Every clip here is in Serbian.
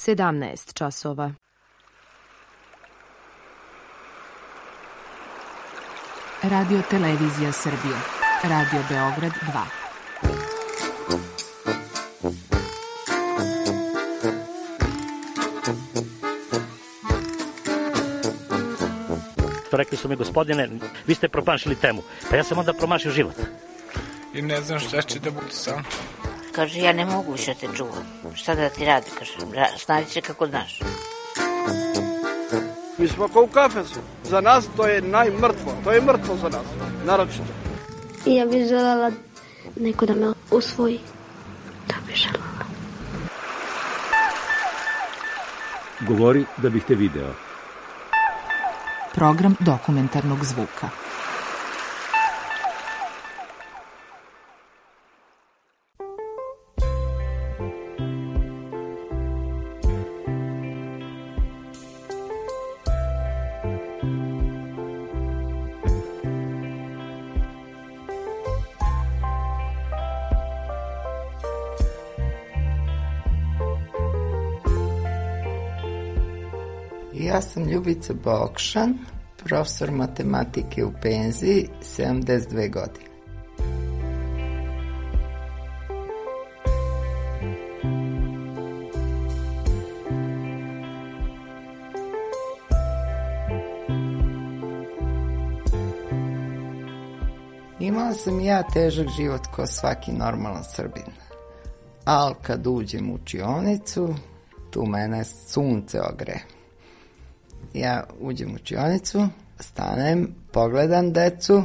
17 časova. Radio Televizija Srbije. Radio Beograd 2. Rekli su mi, gospodine, vi ste promašili temu. Pa ja sam onda promašio život. I ne znam šta će da bude sam. Kaže, ja ne mogu više te čuvam. Šta da ti radi? Kaže, snađi se kako znaš. Mi smo kao u kafesu. Za nas to je najmrtvo. To je mrtvo za nas. Naročito. I ja bih želela neko da me usvoji. Da bih želela. Govori da bih te video. Program dokumentarnog zvuka. Ja sam Ljubica Bokšan, profesor matematike u penziji, 72 godine. Imala sam ja težak život kao svaki normalan Srbin. Ali kad uđem u učionicu, tu mene sunce ogre. Ja uđem u učionicu, stanem, pogledam decu,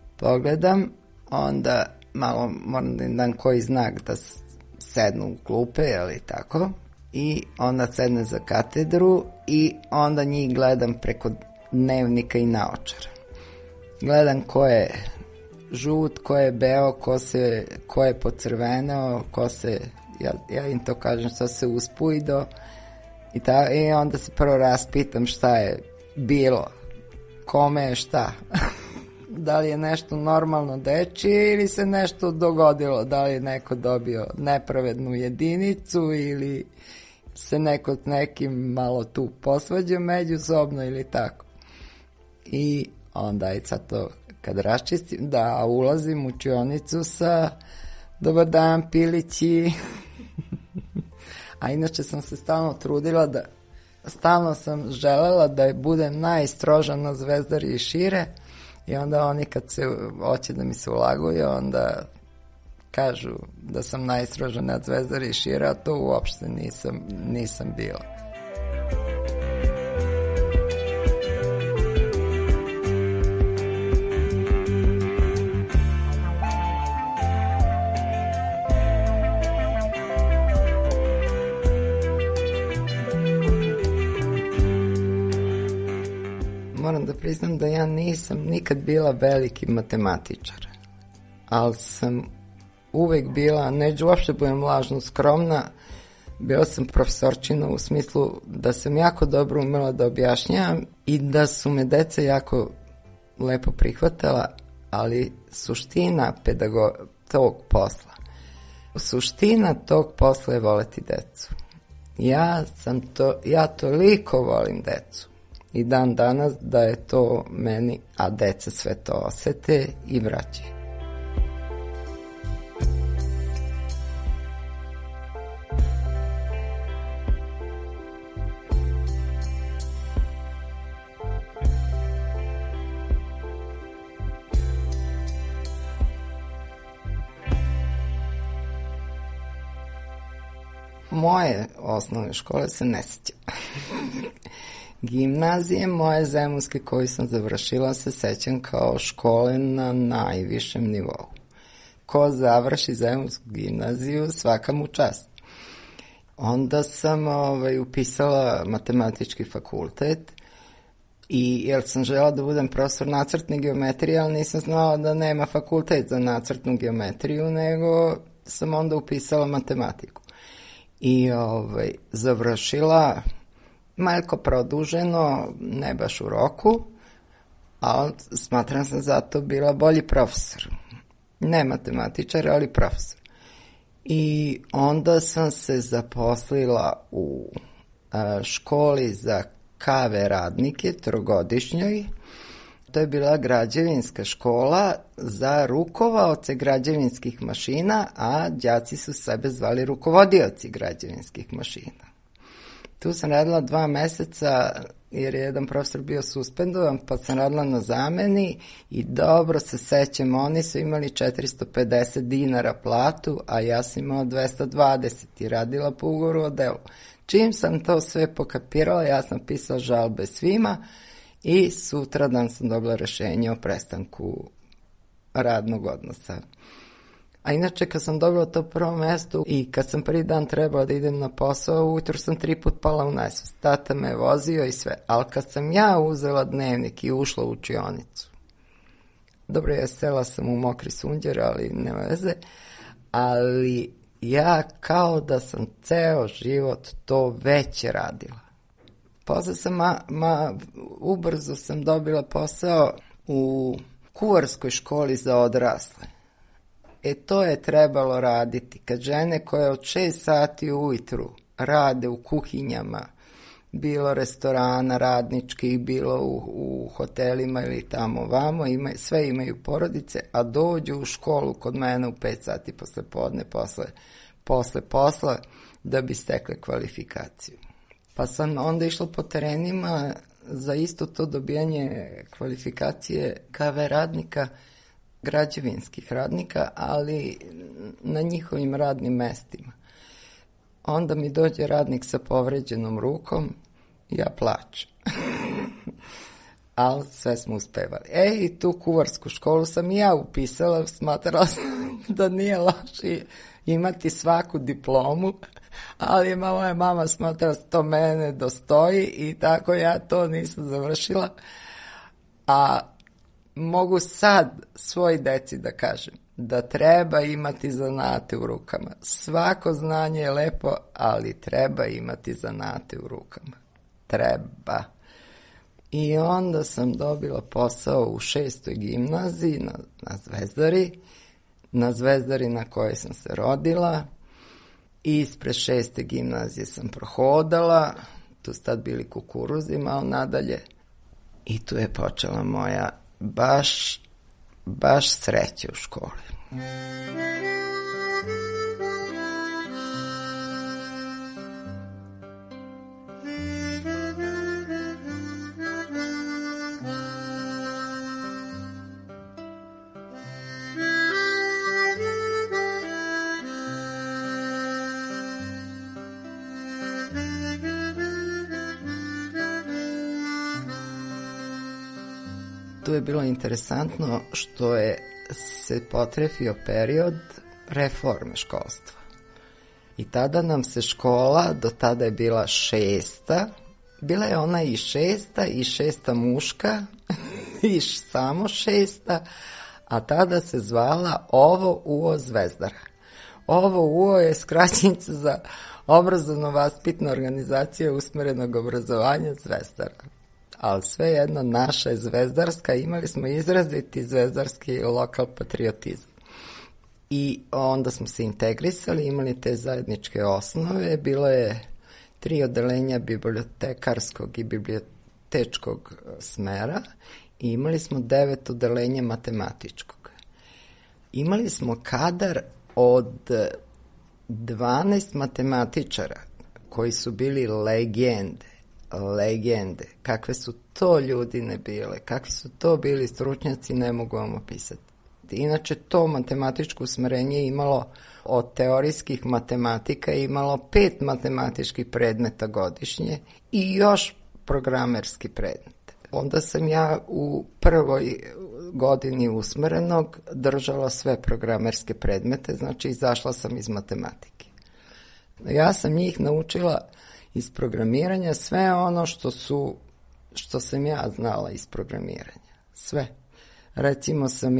onda malo moram da im dam koji znak da sednu u klupe, jeli tako, i onda sednem za katedru i onda njih gledam preko dnevnika i naočara. Gledam ko je žut, ko je beo, ko je pocrveneo, ja im to kažem, što se uspuido. I onda se prvo raspitam šta je bilo, kome je šta, da li je nešto normalno dečije ili se nešto dogodilo, da li je neko dobio nepravednu jedinicu ili se neko s nekim malo tu posvađa međusobno ili tako. I onda je sad to kad raščistim, da ulazim u učionicu sa dobar dan pilići. A inače sam se stalno trudila stalno sam želela da budem najstroža na Zvezdari i šire i onda oni kad se hoće da mi se ulaguju, onda kažu da sam najstroža na Zvezdari i šire, a to uopšte nisam bila. Moram da priznam da ja nisam nikad bila veliki matematičar, ali sam uvek bila, neću uopšte budem lažno skromna, bila sam profesorčina u smislu da sam jako dobro umela da objašnjavam i da su me deca jako lepo prihvatala, ali suština tog posla je voleti decu. Ja toliko volim decu. I dan danas da je to meni, a deca sve to osete i vraćaju. Moje osnovne škole se ne sjećam. Gimnazije moje zemunske koju sam završila se sećam kao škole na najvišem nivou. Ko završi zemunsku gimnaziju, svaka mu čast. Onda sam upisala matematički fakultet jer sam želela da budem profesor nacrtne geometrije, ali nisam znala da nema fakultet za nacrtnu geometriju, nego sam onda upisala matematiku. I završila malko produženo, ne baš u roku, ali smatram sam zato bila bolji profesor. Ne matematičar, ali profesor. I onda sam se zaposlila u školi za KV radnike, trogodišnjoj. To je bila građevinska škola za rukovaoce građevinskih mašina, a đaci su sebe zvali rukovodioci građevinskih mašina. Tu sam radila 2 meseca jer je jedan profesor bio suspendovan, pa sam radila na zameni i dobro se sećam, oni su imali 450 dinara platu, a ja sam imao 220 i radila po ugovoru o delu. Čim sam to sve pokapirala, ja sam pisala žalbe svima i sutradan sam dobila rešenje o prestanku radnog odnosa. A inače, kad sam dobila to prvo mesto i kad sam prvi dan trebala da idem na posao, ujutro sam 3 put pala u nesvest. Tata me vozio i sve. Ali kad sam ja uzela dnevnik i ušla u učionicu, dobro, ja sela sam u mokri sunđer, ali nema veze, ali ja kao da sam ceo život to već radila. Posle sam, ubrzo sam dobila posao u kuvarskoj školi za odrasle. To je trebalo raditi. Kad žene koje od 6 sati ujutru rade u kuhinjama, bilo restorana radničkih, bilo u hotelima ili tamo vamo, sve imaju porodice, a dođu u školu kod mene u 5 sati posle podne, posle posla, da bi stekle kvalifikaciju. Pa sam onda išla po terenima za isto to dobijanje kvalifikacije KV radnika, građevinskih radnika, ali na njihovim radnim mestima. Onda mi dođe radnik sa povređenom rukom, ja plačem. Ali sve smo uspevali. I tu kuvarsku školu sam i ja upisala, smatrala sam da nije loše imati svaku diplomu, ali moja mama smatrala da to mene dostoji i tako ja to nisam završila. A mogu sad svoj deci da kažem da treba imati zanate u rukama. Svako znanje je lepo, ali treba imati zanate u rukama. Treba. I onda sam dobila posao u 6. gimnaziji na Zvezdari, na kojoj sam se rodila. Ispred 6. gimnazije sam prohodala, tu su tad bili kukuruzi malo nadalje. I tu je počela moja baš sreće u školi. Tu je bilo interesantno što je se potrefio period reforme školstva. I tada nam se škola, do tada je bila 6. Bila je ona i 6. i 6. muška i samo 6. A tada se zvala Ovo UO Zvezdara. Ovo UO je skraćenica za obrazovno-vaspitna organizacija usmerenog obrazovanja Zvezdara. Ali svejedno naša je zvezdarska, imali smo izraziti zvezdarski lokal patriotizam. I onda smo se integrisali, imali te zajedničke osnove, bilo je 3 odelenja bibliotekarskog i bibliotečkog smera i imali smo 9 odelenja matematičkog. Imali smo kadar od 12 matematičara koji su bili legende, kakve su to ljudine bile, kakvi su to bili stručnjaci, ne mogu vam opisati. Inače, to matematičko usmerenje imalo od teorijskih matematika imalo 5 matematičkih predmeta godišnje i još programerski predmet. Onda sam ja u prvoj godini usmerenog držala sve programerske predmete, znači izašla sam iz matematike. Ja sam njih naučila iz programiranja sve ono što sam ja znala iz programiranja. Sve. Recimo sam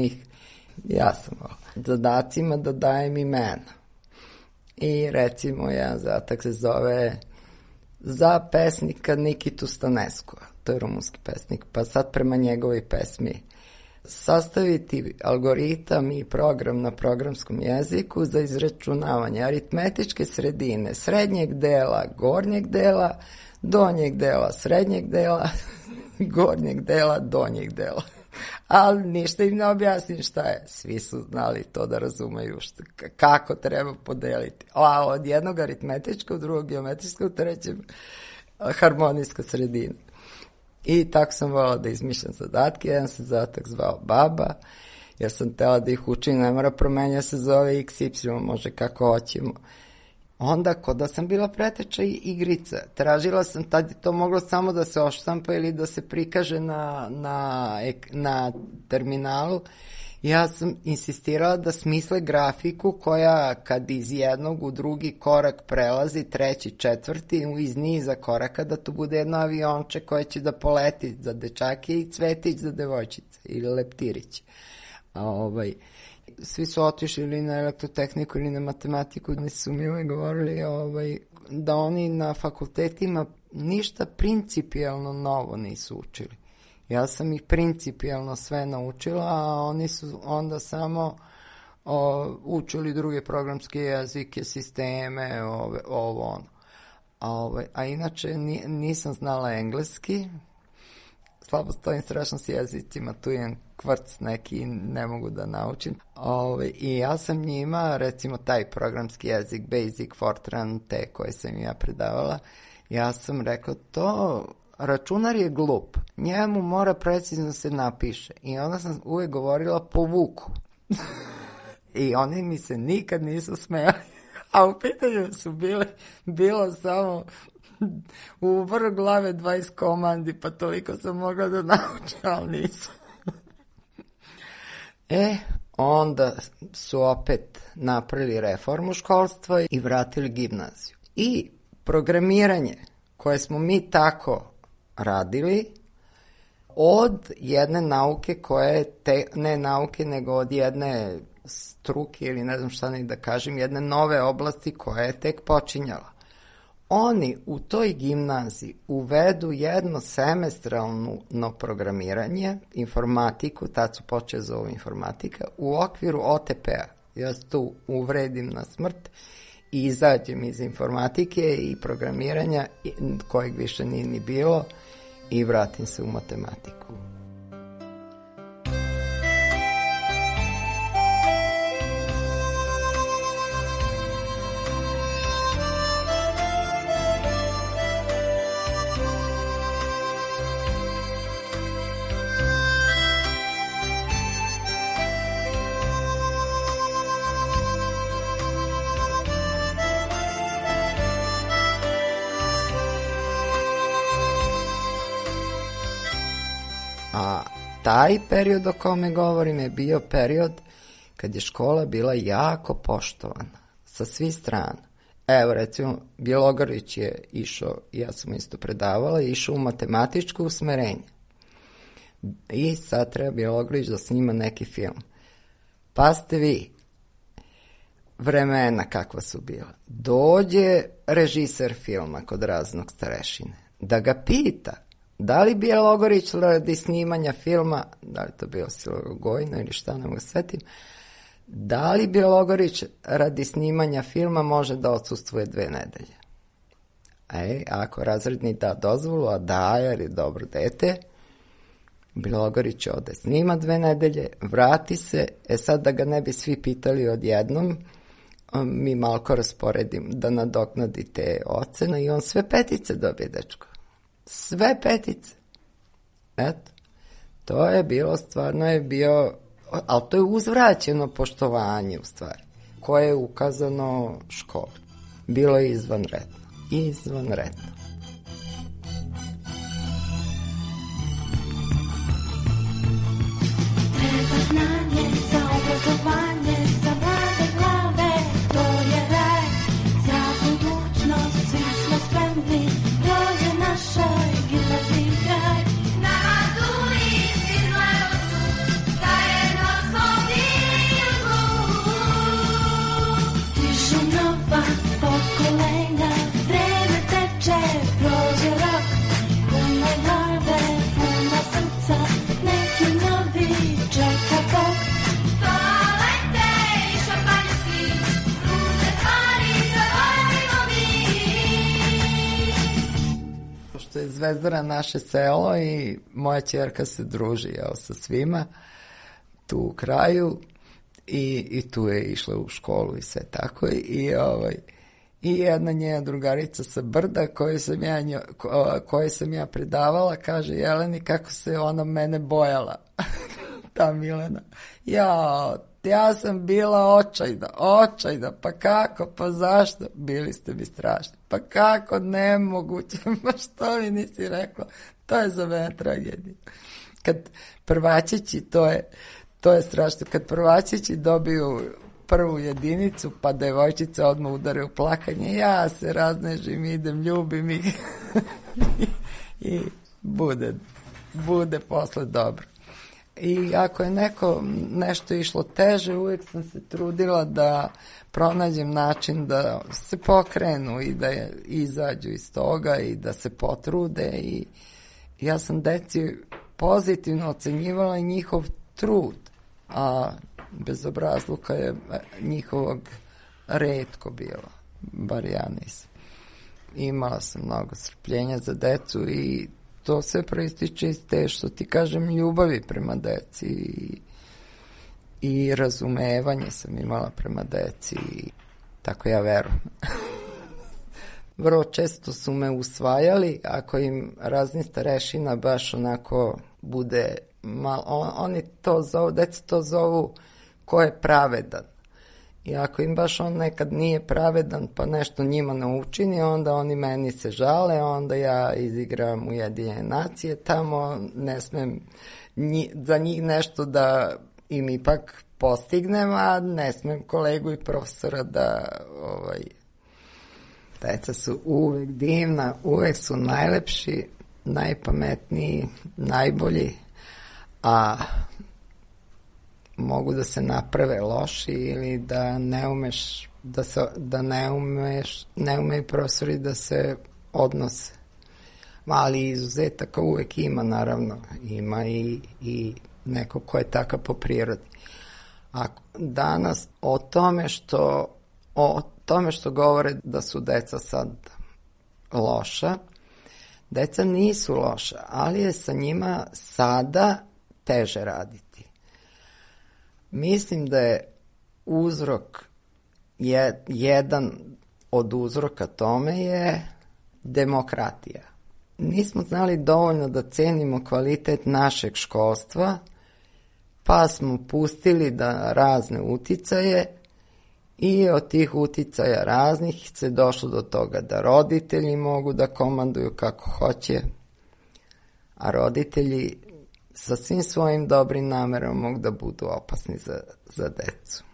zadacima da dajem imena. I recimo jedan zadatak se zove za pesnika Nikitu Stanescu. To je rumunski pesnik. Pa sad prema njegovoj pesmi sastaviti algoritam i program na programskom jeziku za izračunavanje aritmetičke sredine srednjeg dela, gornjeg dela, donjeg dela, srednjeg dela, gornjeg dela, donjeg dela. Ali ništa im ne objasnim šta je. Svi su znali to da razumeju kako treba podeliti. A od jednog aritmetičkog, drugog geometrijskog, trećeg harmonijska sredina. I tako sam volila da izmišljam zadatke. Jedan se zadatak zvao Baba, jer sam htela da ih učim, ne mora promenja, se zove XY, može kako hoćemo. Onda, kod da sam bila preteča igrica, tražila sam, tad je to moglo samo da se oštampa ili da se prikaže na terminalu. Ja sam insistirala da smisle grafiku koja kad iz jednog u drugi korak prelazi, treći, četvrti, iz niza koraka, da to bude jedno avionče koje će da poleti za dečake i cvetić za devojčice ili leptirić. Svi su otišli ili na elektrotehniku ili na matematiku, gde su mi uvijek govorili da oni na fakultetima ništa principijalno novo nisu učili. Ja sam ih principijalno sve naučila, a oni su onda samo učili druge programske jezike, sisteme, ovo ono. A inače nisam znala engleski, slabo stojim strašno s jezicima, tu imam kvrc neki, ne mogu da naučim. I ja sam njima, recimo taj programski jezik, Basic, Fortran, te koje sam ja predavala, ja sam rekao to, računar je glup, njemu mora precizno se napiše. I onda sam uvijek govorila po vuku. I oni mi se nikad nisu smijali. A u pitanju su bilo samo u vrh glave 20 komandi, pa toliko sam mogla da naučim, ali nisam. Onda su opet napravili reformu školstva i vratili gimnaziju. I programiranje koje smo mi tako radili od jedne nauke koje ne nauke, nego od jedne struke ili ne znam šta ne da kažem, jedne nove oblasti koja je tek počinjala. Oni u toj gimnaziji uvedu jedno semestralno programiranje, informatiku, tad su počeli zove informatika, u okviru OTP-a. Ja se tu uvredim na smrt i izađem iz informatike i programiranja, kojeg više nije ni bilo, i vratim se u matematiku. A taj period o kome govorim je bio period kad je škola bila jako poštovana sa svih strana. Evo recimo, Bjelogrlić je išao, ja sam isto predavala, išao u matematičko usmerenje. I sad treba Bjelogrlić da snima neki film. Pa ste vi, vremena kakva su bila. Dođe režiser filma kod Raznog starešine da ga pita da li Bjelogrlić radi snimanja filma, da li to bio Silogojno ili šta, ne mogu setim, da li Bjelogrlić radi snimanja filma može da odsustvuje 2 nedelje. Ako razredni da dozvolu, a da, jer je dobro dete, Bjelogrlić ode snima 2 nedelje, vrati se, sad da ga ne bi svi pitali odjednom, mi malko rasporedim da nadoknadi te ocene i on sve 5 dobije, dečko. Sve 5. Eto, to je bilo, stvarno je bio, ali to je uzvraćeno poštovanje u stvari, koje je ukazano školi. Bilo je izvanredno. Izvanredno. Treba znanje za obrazovanje, za mlade glave, to je raj, za budućnost svi smo spremni, dođe našoj gimnaziji kraj. Na maturi svi znaju zajedno smo bili u zlu. Stižu nova pokolenja, vreme teče pošto je Zvezdara naše selo i moja ćerka se druži sa svima tu u kraju i tu je išla u školu i sve tako i jedna njena drugarica sa Brda koju sam ja predavala kaže Jeleni kako se ona mene bojala ta Milena. Ja sam bila očajna, pa kako, pa zašto? Bili ste mi strašni. Pa kako, nemoguće, pa što mi nisi rekla? To je za mene tragedija. Kad prvačići, to je strašno, kad prvačići dobiju prvu jedinicu, pa devojčice odmah udare u plakanje, ja se raznežim, idem, ljubim ih i bude posle dobro. I ako je nešto išlo teže, uvijek sam se trudila da pronađem način da se pokrenu i da izađu iz toga i da se potrude i ja sam deci pozitivno ocenjivala njihov trud, a bezobrazluka je njihovog retko bilo, bar ja nisam. Imala sam mnogo strpljenja za decu i to sve proističe iz te, što ti kažem, ljubavi prema deci i razumevanje sam imala prema deci, tako ja verujem. Vrlo često su me usvajali, ako im razni starešina baš onako bude malo, oni to zovu, deca to zovu ko je pravedan. I ako im baš on nekad nije pravedan pa nešto njima ne učini, onda oni meni se žale, onda ja izigram Ujedinjene nacije tamo, ne smem za njih nešto da im ipak postignem, a ne smem kolegu i profesora da deca su uvek divna, uvek su najlepši, najpametniji, najbolji, a mogu da se naprave loši ili da ne umeju profesori da se odnose. Ali izuzetaka uvek ima, naravno, ima i neko ko je takav po prirodi. A danas o tome što govore da su deca sad loša, deca nisu loša, ali je sa njima sada teže raditi. Mislim da je uzrok, jedan od uzroka tome je demokratija. Nismo znali dovoljno da cenimo kvalitet našeg školstva, pa smo pustili da razne uticaje i od tih uticaja raznih se došlo do toga da roditelji mogu da komanduju kako hoće, a roditelji sa svim svojim dobrim namerom mogu da budu opasni za decu.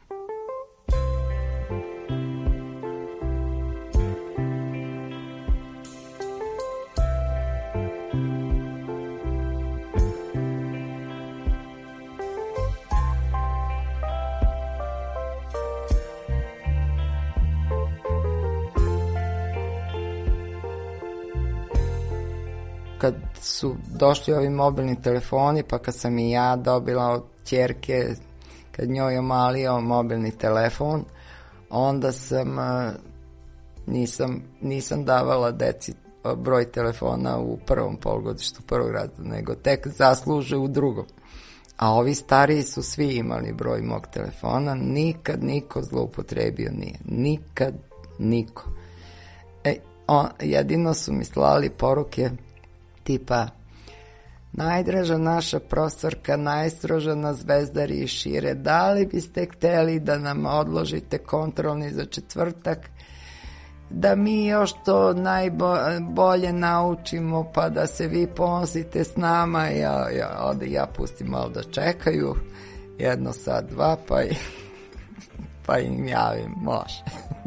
Kad su došli ovi mobilni telefoni, pa kad sam i ja dobila od ćerke, kad njoj omalio mobilni telefon, onda nisam davala deci broj telefona u prvom polugodištu prvog razreda, nego tek zasluže u drugom. A ovi stariji su svi imali broj mog telefona, nikad niko zloupotrebio nije. Nikad niko. Jedino su mi slali poruke tipa: najdraža naša profesorka, najstroža na Zvezdari i šire, da li biste hteli da nam odložite kontrolni za četvrtak, da mi još to najbolje naučimo, pa da se vi ponosite s nama. Ja pustim malo da čekaju, 1 sat, 2, pa im javim, može.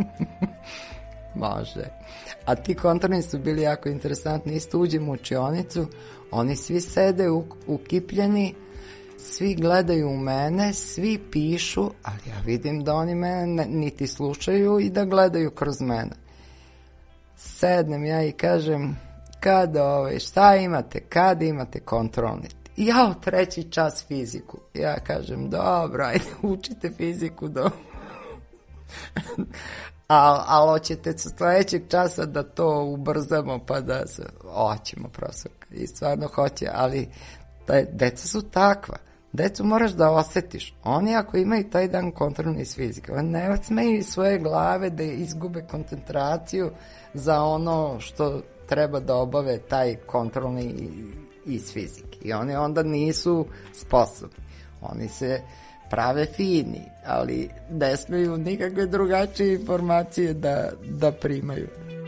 Može. A ti kontrolni su bili jako interesantni. Isto uđem u učionicu, oni svi sede ukipljeni, svi gledaju u mene, svi pišu, ali ja vidim da oni mene niti slušaju i da gledaju kroz mene. Sednem ja i kažem: šta imate, kada imate kontrolni? Ja, 3. čas fiziku. Ja kažem: dobro, ajde, učite fiziku. Ali hoćete sledećeg časa da to ubrzamo, pa da se, hoćemo profesorka, i stvarno hoće, ali deca su takva. Decu moraš da osetiš. Oni ako imaju taj dan kontrolni iz fizike, oni ne smeju iz svoje glave da izgube koncentraciju za ono što treba da obave taj kontrolni iz fizike. I oni onda nisu sposobni. Oni se prave fini, ali ne smeju nikakve drugačije informacije da primaju.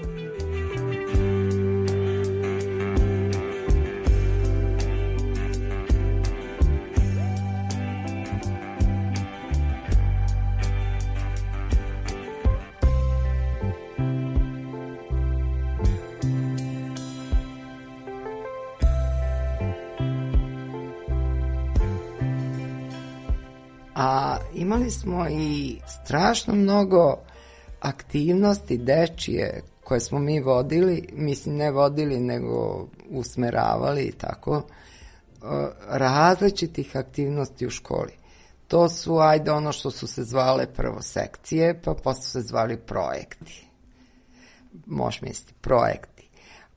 A imali smo i strašno mnogo aktivnosti dečije koje smo mi vodili, mislim ne vodili nego usmeravali i tako, različitih aktivnosti u školi. To su, ajde, ono što su se zvale prvo sekcije, pa posle se zvali projekti. Možeš misliti, projekti.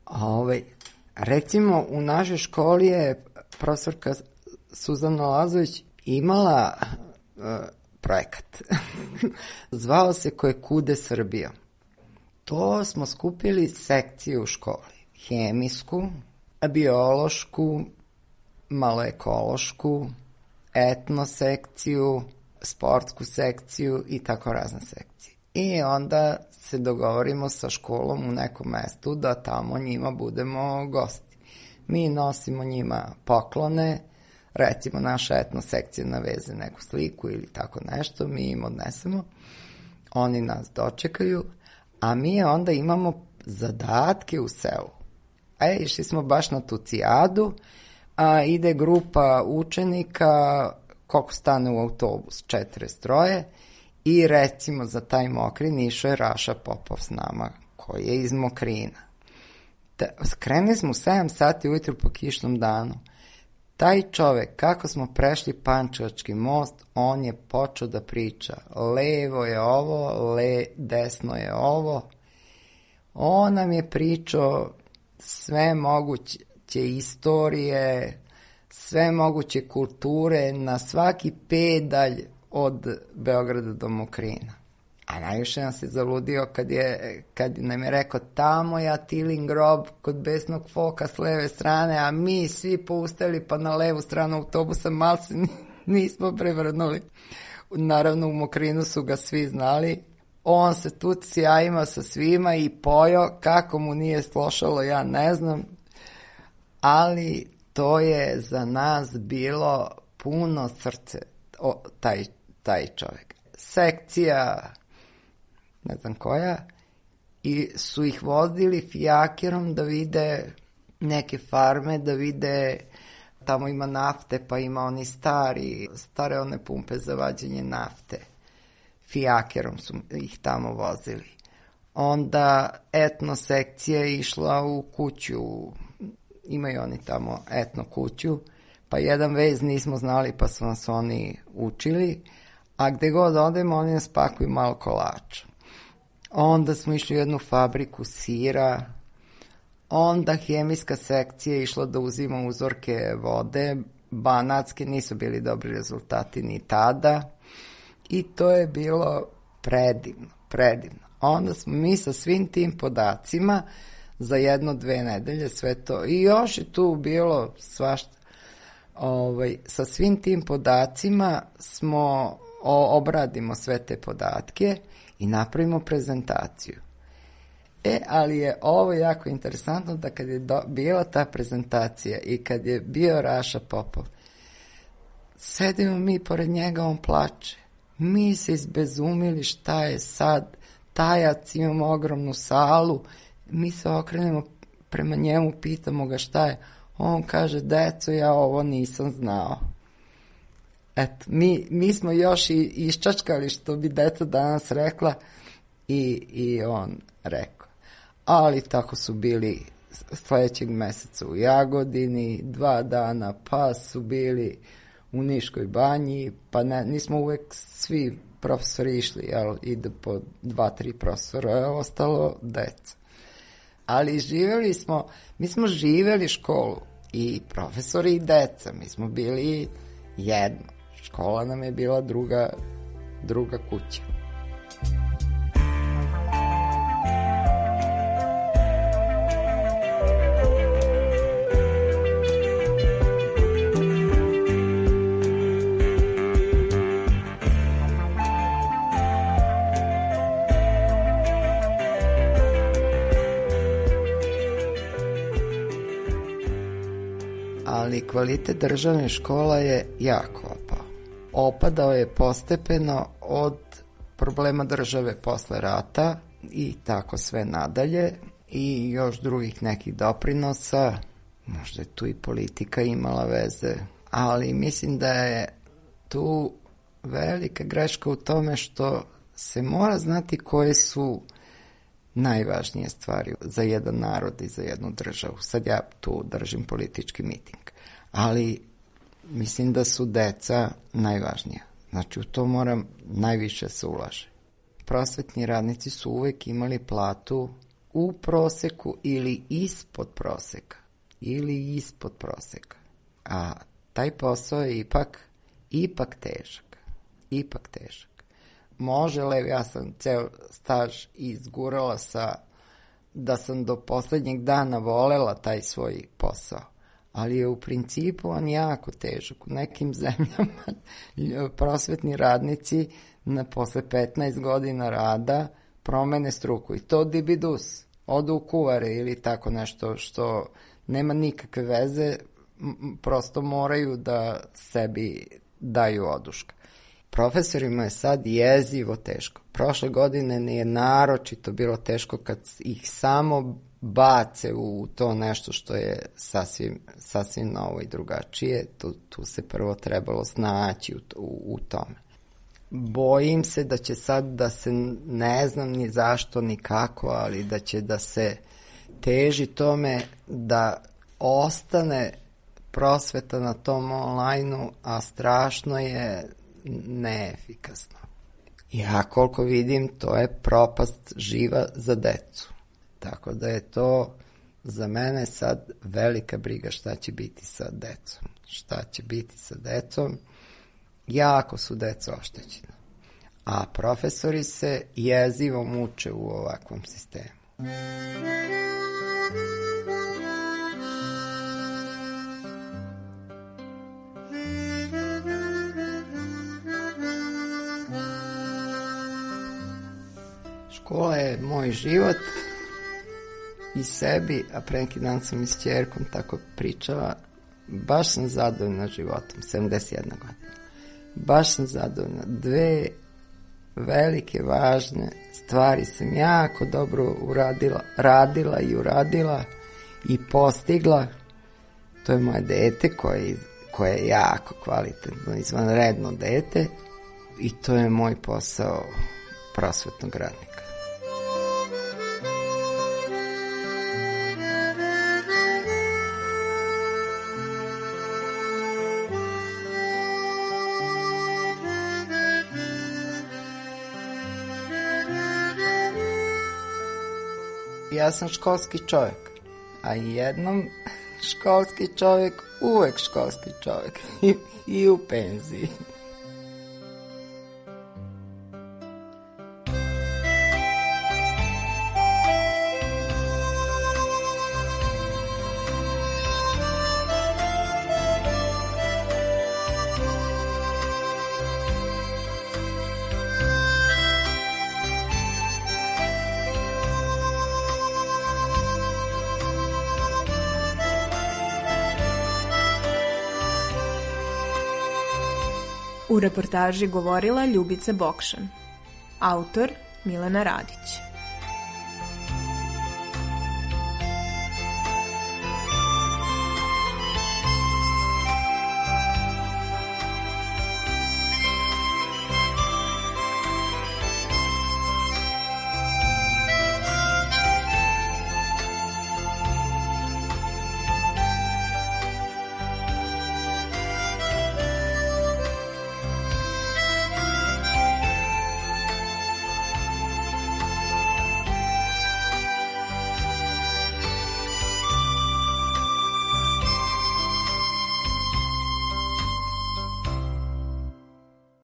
Recimo, u našoj školi je profesorka Suzana Lazović imala projekat. Zvao se Koje kude Srbijom. To smo skupili sekcije u školi. Hemijsku, biološku, malo ekološku, etno sekciju, sportsku sekciju i tako razne sekcije. I onda se dogovorimo sa školom u nekom mestu da tamo njima budemo gosti. Mi nosimo njima poklone, recimo naša etno sekcija naveze neku sliku ili tako nešto, mi im odnesemo, oni nas dočekaju, a mi onda imamo zadatke u selu. Išli smo baš na Tucijadu, a ide grupa učenika, koliko stane u autobus, 43, i recimo za taj Mokrin išao je Raša Popov s nama, koji je iz Mokrina. Krenuli smo u 7 sati ujutru po kišnom danu. Taj čovek, kako smo prešli Pančevački most, on je počeo da priča. Levo je ovo, desno je ovo. On nam je pričao sve moguće istorije, sve moguće kulture, na svaki pedalj od Beograda do Mokrina. A najviše nam se zaludio kad nam je rekao, tamo je Atilin grob kod besnog foka s leve strane, a mi svi poustali pa na levu stranu autobusa malo se nismo prevrnuli. Naravno u Mokrinu su ga svi znali. On se tu sjajima sa svima i pojo, kako mu nije slošalo, ja ne znam. Ali to je za nas bilo puno srce, taj čovjek. Sekcija, ne znam koja, i su ih vozili fijakerom da vide neke farme, da vide, tamo ima nafte, pa ima oni stare one pumpe za vađenje nafte. Fijakerom su ih tamo vozili. Onda etno sekcija je išla u kuću, imaju oni tamo etno kuću, pa jedan vez nismo znali pa su nas oni učili, a gde god odemo oni nas pakuju malo kolača. Onda smo išli u jednu fabriku sira, onda hemijska sekcija je išla da uzima uzorke vode, banatske, nisu bili dobri rezultati ni tada i to je bilo predivno. Onda smo mi sa svim tim podacima za 1-2 nedelje sve to, i još je tu bilo svašta, sa svim tim podacima smo obradimo sve te podatke i napravimo prezentaciju. Ali je ovo jako interesantno da kad je bila ta prezentacija i kad je bio Raša Popov, sedimo mi pored njega, on plače. Mi se izbezumili šta je sad, tajac, imamo ogromnu salu, mi se okrenemo prema njemu, pitamo ga šta je. On kaže, deco, ja ovo nisam znao. Eto, mi smo još i iščačkali, što bi deca danas rekla, i on rekao. Ali tako su bili sledećeg meseca u Jagodini, 2 dana, pa su bili u Niškoj banji, pa nismo uvek svi profesori išli, jel, ide po 2-3 profesora, je ostalo deca. Ali mi smo živeli školu, i profesori i deca, mi smo bili jedno. Škola nam je bila druga kuća. Ali kvalitet državne škola je jako opao. Opadao je postepeno od problema države posle rata i tako sve nadalje i još drugih nekih doprinosa. Možda je tu i politika imala veze, ali mislim da je tu velika greška u tome što se mora znati koje su najvažnije stvari za jedan narod i za jednu državu. Sad ja tu držim politički miting, ali mislim da su deca najvažnija. Znači u to moram najviše se ulaže. Prosvetni radnici su uvek imali platu u proseku ili ispod proseka. A taj posao je ipak težak. Može li, ja sam ceo staž izgurala da sam do poslednjeg dana volela taj svoj posao, ali je u principu on jako težak. U nekim zemljama prosvetni radnici posle 15 godina rada promene struku i to dibidus, odu u kuvare ili tako nešto što nema nikakve veze, prosto moraju da sebi daju oduška. Profesorima je sad jezivo teško. Prošle godine je naročito bilo teško kad ih samo bace u to nešto što je sasvim novo i drugačije. Tu se prvo trebalo snaći u tome. Bojim se da će sad da se, ne znam ni zašto ni kako, ali da će da se teži tome da ostane prosveta na tom online-u, a strašno je neefikasno. Ja koliko vidim, to je propast živa za decu. Tako da je to za mene sad velika briga šta će biti sa decom. Jako su deca oštećena. A profesori se jezivo muče u ovakvom sistemu. Škola je moj život i sebi, a pre neki dan sam i s ćerkom tako pričala, baš sam zadovoljna životom, 71 godina. Baš sam zadovoljna. 2 velike, važne stvari sam jako dobro radila i postigla. To je moje dete koje je jako kvalitetno, izvanredno dete i to je moj posao prosvetnog radnika. Ja sam školski čovjek, a jednom školski čovjek, uvek školski čovjek i u penziji. U reportaži govorila Ljubica Bokšan. Autor Milena Radić.